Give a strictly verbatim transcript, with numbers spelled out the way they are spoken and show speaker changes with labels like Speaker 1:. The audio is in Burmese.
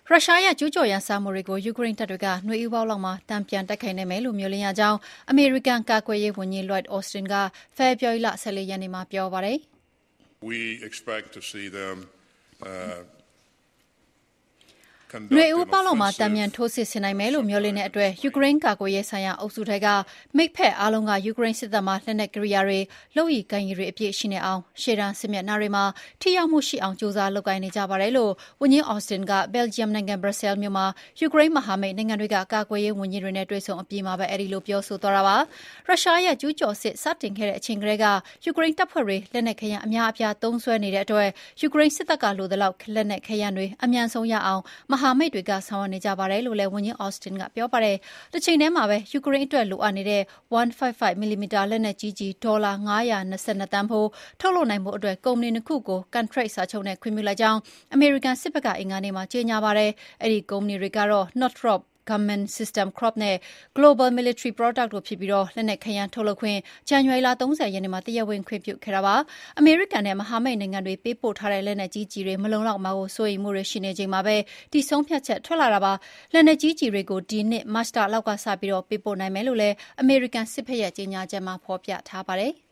Speaker 1: ရုရှားရဲ့ကျူးကျော်ရန်စမှုတွေကိုယူကရိန်းတပ်တွေကနှွေဦးပေါက်လောက်မှာတန်ပြန်တိုက်ခိုက်နိုင်မယ်လို့မျှော်လင့်ရကြောင်းအမေရိကန်ကာကွယ်ရေးဝန်ကြီး Lloyd Austin ကဖေဖော်ဝါရီလ၁၄ရက်နေ့မှာပြောပါတယ်။
Speaker 2: We expect to see them uh
Speaker 1: နွေဦးပေါက်လောက်မှာတံမြန်ထိုးစစ်ဆင်နိုင်မယ်လို့မျှော်လင့်တဲ့အတွက်ယူကရိန်းကာကွယ်ရေးဆိုင်ရာအုပ်စုထဲကမိတ်ဖက်အားလုံးကယူကရိန်းစစ်တပ်မှလက်နက်ကိရိယာတွေလုပ်ရည်ကိုင်ရည်တွေအပြည့်ရှိနေအောင်ရှေ့တန်းစစ်မျက်နှာတွေမှာထိရောက်မှုရှိအောင်ကြိုးစားလုပ်ကိုင်နေကြပါတယ်လို့ဝန်ကြီး Austin က Belgium နိုင်ငံ Brussels မြို့မှာယူကရိန်းမဟာမိတ်နိုင်ငံတွေကကာကွယ်ရေးဝန်ကြီးတွေနဲ့တွေ့ဆုံအပြီးမှာပဲအဲဒီလိုပြောဆိုသွားတာပါ။ရုရှားရဲ့ကျူးကျော်စစ်စတင်ခဲ့တဲ့အချိန်ကတည်းကယူကရိန်းတပ်ဖွဲ့တွေလက်နက်ခဲယမ်းအများအပြားသုံးစွဲနေတဲ့အတွက်ယူကရိန်းစစ်တပ်ကလိုသလောက်လက်နက်ခဲယမ်းတွေအမြန်ဆုံးရအောင်မဟာမိတ်တွေကဆောင်ရွက်နေကြပါတယ်လို့လည်းဝန်ကြီး Austin ကပြောပါတယ်။တစ်ချိန်တည်းမှာပဲယူကရိန်းအတွက်လိုအပ်နေတဲ့one fifty-five millimeter လက်နက်ကြီးကြီးဒေါ်လာ၅၂၂တန်ဖိုးထုတ်လုပ်နိုင်ဖို့အတွက်ကုမ္ပဏီနှစ်ခုကိုကန်ထရိတ်စာချုပ်နဲ့ခွင့်ပြုလိုက်ကြောင်းအမေရိကန်စစ်ဘက်ကအင်္ဂါနေ့မှာကြေညာပါတယ်။အဲဒီကုမ္ပဏီတွေကတော့ Northrop Grumman System Corp နဲ့ Global Military Products တို့ဖြစ်ပြီးလက်နက်ခဲယမ်းထုတ်လုပ်ခွင့်ဇန်နဝါရီလ၃၀ရက်နေ့မှာတရားဝင်ခွင့်ပြုခဲ့တာပါ။အမေရိကန်နဲ့မဟာမိတ်နိုင်ငံတွေပေးပို့ထားတဲ့လက်နက်ကြီးကြီးတွေမလုံလောက်မှာကိုစိုးရိမ်မှုတွေရှိနေချိန်မှာပဲဒီဆုံးဖြတ်ချက်ထွက်လာတာပါ။လက်နက်ကြီးကြီးတွေကိုဒီနှစ်မတ်လလောက်ကစပြီးပေးပို့နိုင်မယ်လို့လည်းအမေရိကန်စစ်ဘက်ရဲ့ကြေညာချက်မှာဖော်ပြထားပါတယ်။